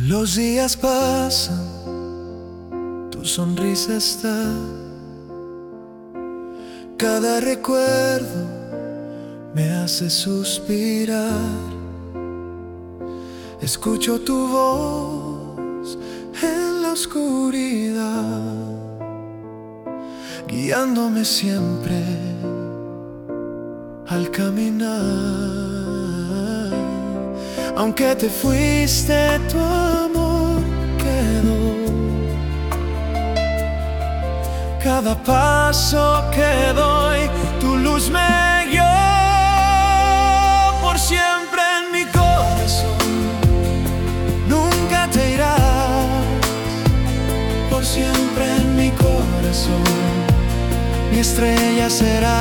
Los días pasan, tu sonrisa está. Cada recuerdo me hace suspirar. Escucho tu voz en la oscuridad, guiándome siempre al caminar. Aunque te fuiste, tu amor quedó. Cada paso que doy, tu luz me guió. Por siempre en mi corazón, nunca te irás. Por siempre en mi corazón, mi estrella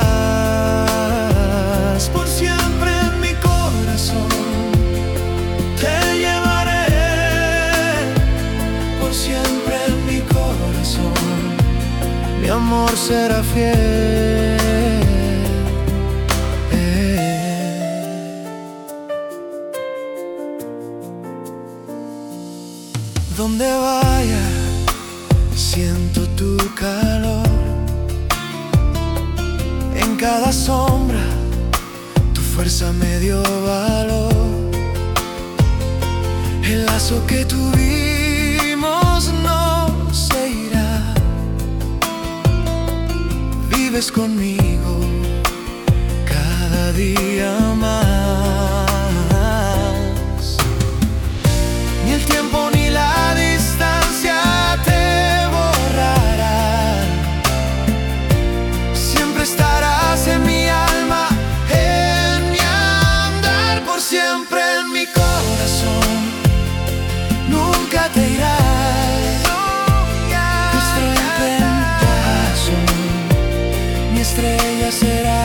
serás. Por siempre en mi corazón te llevaré. Por siempre en mi corazón mi amor será fiel. Donde vaya, siento tu calor. En cada sombra, tu fuerza me dio valor. El lazo que tuvimos no se irá. Vives conmigo cada día más. Ni el tiempo ni la distancia te borrará. Siempre estarás en mi alma, en mi andar. Por siempre en mi corazón, nunca te irás. Nuestra estrella será.